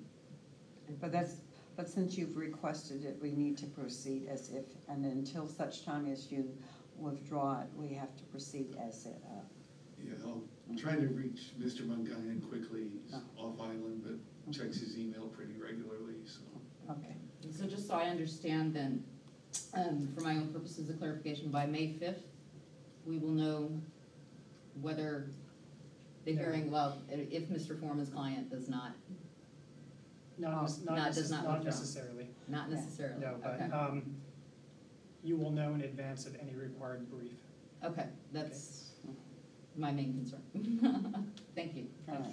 But since you've requested it, we need to proceed as if, and until such time as you withdraw it, we have to proceed as it. Yeah, I'll try to reach Mr. Mungayan quickly. He's Oh. off island, but checks his email pretty regularly, so. Okay. And so just so I understand then, for my own purposes of clarification, by May 5th, we will know whether the hearing, if Mr. Foreman's client does not, Not does not withdraw. necessarily. not Yeah. necessarily, No, but okay. you will know in advance of any required brief. Okay, that's my main concern. Thank you. All Thank right.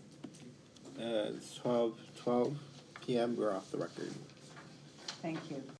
you. Okay. It's 12 p.m. We're off the record. Thank you.